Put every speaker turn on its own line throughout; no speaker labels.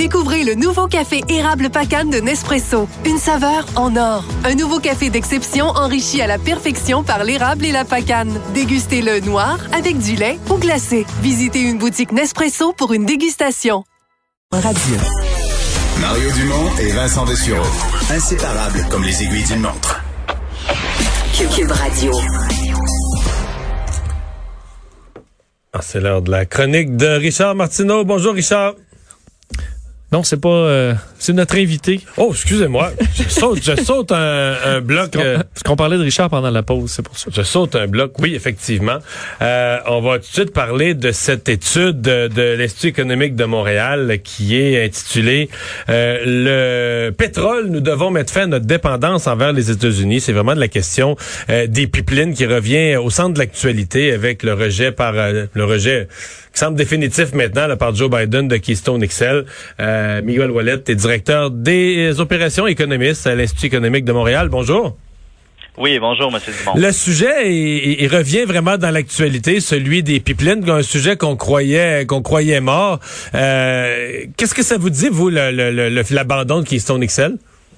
Découvrez le nouveau café érable Pacane de Nespresso. Une saveur en or. Un nouveau café d'exception enrichi à la perfection par l'érable et la pacane. Dégustez-le noir, avec du lait ou glacé. Visitez une boutique Nespresso pour une dégustation.
Radio.
Mario Dumont et Vincent Dessureau. Inséparables comme les aiguilles d'une montre.
Cube Radio.
C'est l'heure de la chronique de Richard Martineau. Bonjour, Richard.
Non, c'est pas... c'est notre invité.
Oh, excusez-moi. Je saute un bloc.
Parce qu'on parlait de Richard pendant la pause, c'est pour ça.
Je saute un bloc, oui, effectivement. On va tout de suite parler de cette étude de l'Institut économique de Montréal qui est intitulée Le pétrole, nous devons mettre fin à notre dépendance envers les États-Unis. C'est vraiment de la question des pipelines qui revient au centre de l'actualité avec le rejet qui semble définitif maintenant là, par Joe Biden de Keystone XL. Miguel Ouellet est directeur des opérations économistes à l'Institut économique de Montréal. Bonjour.
Oui, bonjour, M. Dumont.
Le sujet, il revient vraiment dans l'actualité, celui des pipelines, un sujet qu'on croyait mort. Qu'est-ce que ça vous dit, vous, l'abandon de Keystone XL?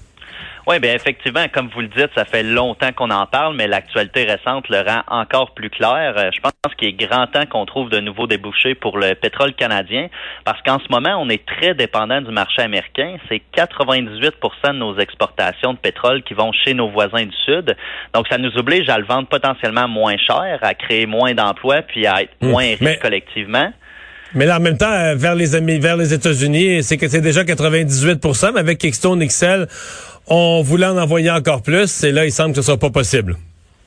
Oui, bien effectivement, comme vous le dites, ça fait longtemps qu'on en parle, mais l'actualité récente le rend encore plus clair. Je pense qu'il est grand temps qu'on trouve de nouveaux débouchés pour le pétrole canadien, parce qu'en ce moment, on est très dépendant du marché américain. C'est 98% de nos exportations de pétrole qui vont chez nos voisins du Sud. Donc, ça nous oblige à le vendre potentiellement moins cher, à créer moins d'emplois, puis à être moins riches collectivement.
Mais là, en même temps, vers les États-Unis, c'est déjà 98%, mais avec Keystone XL, on voulait en envoyer encore plus, et là, il semble que ce sera pas possible.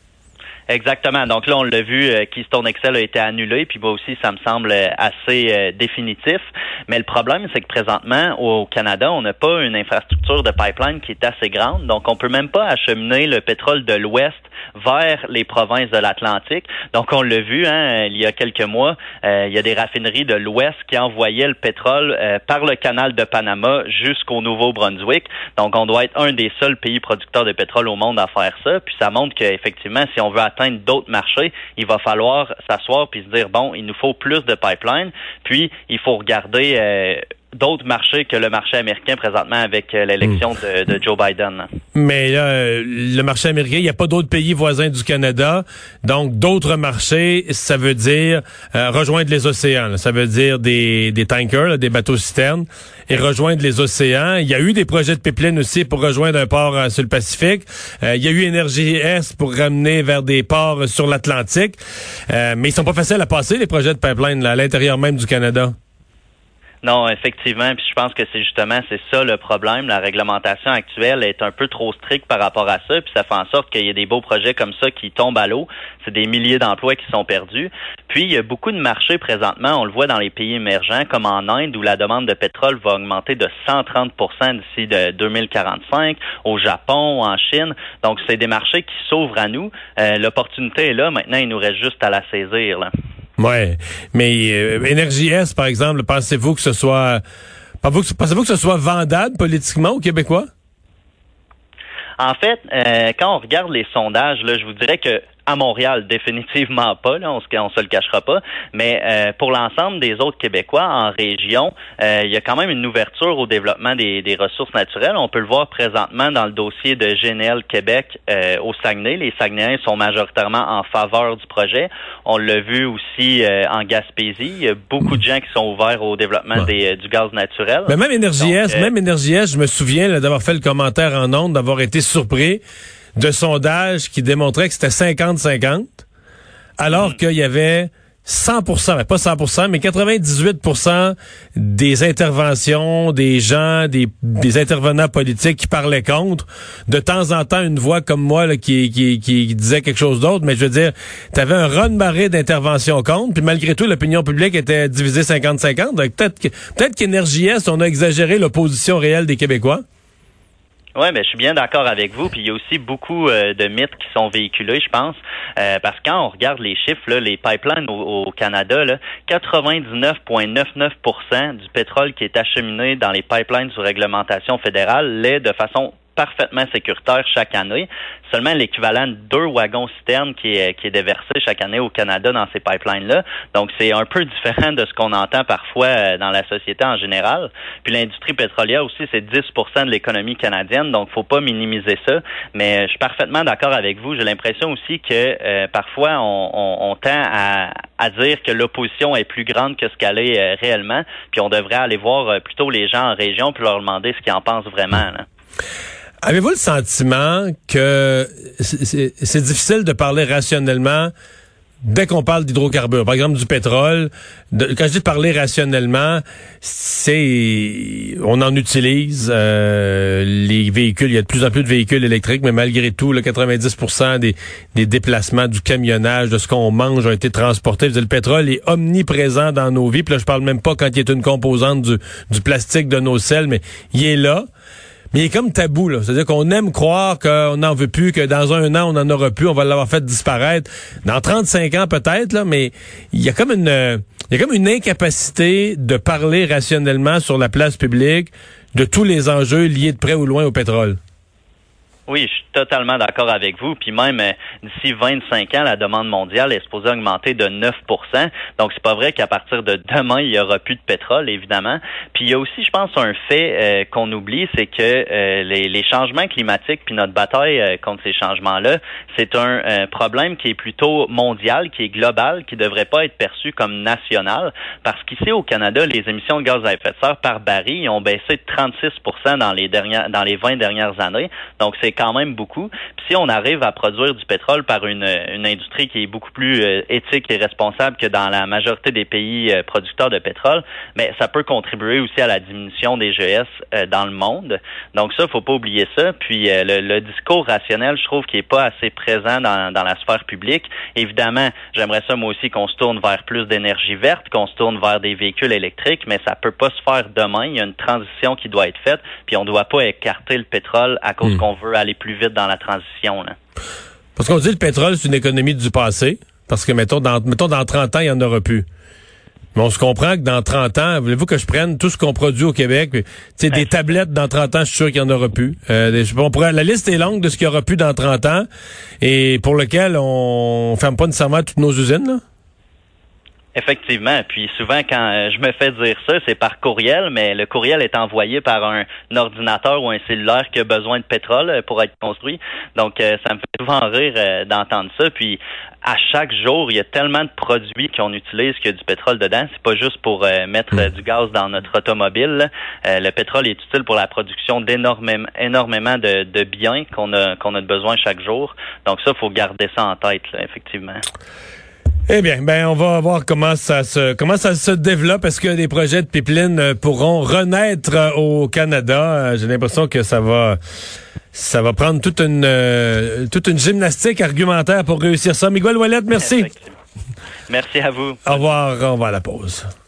Exactement. Donc là, on l'a vu, Keystone XL a été annulé, puis moi aussi, ça me semble assez définitif. Mais le problème, c'est que présentement, au Canada, on n'a pas une infrastructure de pipeline qui est assez grande. Donc, on peut même pas acheminer le pétrole de l'Ouest vers les provinces de l'Atlantique. Donc, on l'a vu, il y a quelques mois, il y a des raffineries de l'Ouest qui envoyaient le pétrole par le canal de Panama jusqu'au Nouveau-Brunswick. Donc, on doit être un des seuls pays producteurs de pétrole au monde à faire ça. Puis, ça montre qu'effectivement, si on veut atteindre d'autres marchés, il va falloir s'asseoir puis se dire, bon, il nous faut plus de pipelines. Puis, il faut regarder d'autres marchés que le marché américain présentement avec l'élection de Joe Biden.
Mais là, le marché américain, il n'y a pas d'autres pays voisins du Canada. Donc, d'autres marchés, ça veut dire rejoindre les océans. Là. Ça veut dire des tankers, là, des bateaux-citernes, et rejoindre les océans. Il y a eu des projets de pipeline aussi pour rejoindre un port sur le Pacifique. Il y a eu Énergie Est pour ramener vers des ports sur l'Atlantique. Mais ils sont pas faciles à passer, les projets de pipeline là, à l'intérieur même du Canada.
Non, effectivement, puis je pense que c'est ça le problème. La réglementation actuelle est un peu trop stricte par rapport à ça, puis ça fait en sorte qu'il y a des beaux projets comme ça qui tombent à l'eau. C'est des milliers d'emplois qui sont perdus. Puis, il y a beaucoup de marchés présentement, on le voit dans les pays émergents, comme en Inde, où la demande de pétrole va augmenter de 130% d'ici de 2045, au Japon, en Chine. Donc, c'est des marchés qui s'ouvrent à nous. L'opportunité est là. Maintenant, il nous reste juste à la saisir, là.
Ouais, mais Énergie Est, par exemple, pensez-vous que ce soit vendable politiquement aux Québécois?
En fait, quand on regarde les sondages, là, je vous dirais que à Montréal, définitivement pas, là, on se le cachera pas, mais pour l'ensemble des autres Québécois en région, il y a quand même une ouverture au développement des ressources naturelles. On peut le voir présentement dans le dossier de GNL Québec au Saguenay. Les Saguenayens sont majoritairement en faveur du projet. On l'a vu aussi en Gaspésie. Il y a beaucoup de gens qui sont ouverts au développement du gaz naturel.
Mais même Énergie Est, je me souviens là, d'avoir fait le commentaire en ondes, d'avoir été surpris de sondages qui démontraient que c'était 50-50, alors qu'il y avait 100%, mais pas 100%, mais 98% des interventions des gens, des intervenants politiques qui parlaient contre. De temps en temps, une voix comme moi là, qui disait quelque chose d'autre, mais je veux dire, t'avais un raz-de-marée d'interventions contre, puis malgré tout, l'opinion publique était divisée 50-50. Donc peut-être qu'Énergie Est, on a exagéré l'opposition réelle des Québécois.
Oui, mais je suis bien d'accord avec vous. Puis il y a aussi beaucoup de mythes qui sont véhiculés, je pense. Parce que quand on regarde les chiffres, là, les pipelines au Canada, là, 99,99% du pétrole qui est acheminé dans les pipelines sous réglementation fédérale l'est de façon parfaitement sécuritaire chaque année. Seulement l'équivalent de 2 wagons-citernes qui est déversé chaque année au Canada dans ces pipelines-là. Donc, c'est un peu différent de ce qu'on entend parfois dans la société en général. Puis l'industrie pétrolière aussi, c'est 10% de l'économie canadienne, donc faut pas minimiser ça. Mais je suis parfaitement d'accord avec vous. J'ai l'impression aussi que parfois, on tend à dire que l'opposition est plus grande que ce qu'elle est réellement, puis on devrait aller voir plutôt les gens en région puis leur demander ce qu'ils en pensent vraiment, là.
Avez-vous le sentiment que c'est difficile de parler rationnellement dès qu'on parle d'hydrocarbures, par exemple du pétrole? Quand je dis parler rationnellement, on en utilise les véhicules. Il y a de plus en plus de véhicules électriques, mais malgré tout, 90% des déplacements, du camionnage, de ce qu'on mange ont été transportés. Le pétrole est omniprésent dans nos vies. Puis là, je parle même pas quand il est une composante du plastique de nos selles, mais il est là. Mais il est comme tabou, là. C'est-à-dire qu'on aime croire qu'on n'en veut plus, que dans un an, on n'en aura plus, on va l'avoir fait disparaître. Dans 35 ans, peut-être, là, mais il y a comme une incapacité de parler rationnellement sur la place publique de tous les enjeux liés de près ou loin au pétrole.
Oui, je suis totalement d'accord avec vous. Puis même d'ici 25 ans, la demande mondiale est supposée augmenter de 9%. Donc, c'est pas vrai qu'à partir de demain, il y aura plus de pétrole, évidemment. Puis il y a aussi, je pense, un fait qu'on oublie, c'est que les changements climatiques puis notre bataille contre ces changements-là, c'est un problème qui est plutôt mondial, qui est global, qui devrait pas être perçu comme national. Parce qu'ici, au Canada, les émissions de gaz à effet de serre par baril ont baissé de 36% dans les 20 dernières années. Donc, c'est quand même beaucoup. Puis si on arrive à produire du pétrole par une industrie qui est beaucoup plus éthique et responsable que dans la majorité des pays producteurs de pétrole, mais ça peut contribuer aussi à la diminution des GES dans le monde. Donc ça, faut pas oublier ça. Puis le discours rationnel, je trouve qu'il est pas assez présent dans la sphère publique. Évidemment, j'aimerais ça moi aussi qu'on se tourne vers plus d'énergie verte, qu'on se tourne vers des véhicules électriques, mais ça peut pas se faire demain. Il y a une transition qui doit être faite, puis on doit pas écarter le pétrole à cause qu'on veut aller plus vite dans la transition, là.
Parce qu'on dit le pétrole, c'est une économie du passé, parce que mettons dans 30 ans, il n'y en aura plus. Mais on se comprend que dans 30 ans, voulez-vous que je prenne tout ce qu'on produit au Québec, des tablettes dans 30 ans, je suis sûr qu'il n'y en aura plus. La liste est longue de ce qu'il y aura plus dans 30 ans, et pour lequel on ferme pas nécessairement toutes nos usines, là.
Effectivement. Puis souvent, quand je me fais dire ça, c'est par courriel, mais le courriel est envoyé par un ordinateur ou un cellulaire qui a besoin de pétrole pour être construit. Donc, ça me fait souvent rire d'entendre ça. Puis, à chaque jour, il y a tellement de produits qu'on utilise qu'il y a du pétrole dedans. C'est pas juste pour mettre du gaz dans notre automobile. Le pétrole est utile pour la production énormément de biens qu'on a besoin chaque jour. Donc ça, faut garder ça en tête, là, effectivement.
Eh bien, on va voir comment ça se développe. Est-ce que des projets de pipeline pourront renaître au Canada? J'ai l'impression que ça va prendre toute une gymnastique argumentaire pour réussir ça. Miguel Ouellette, merci.
Merci à vous.
Au revoir. On va à la pause.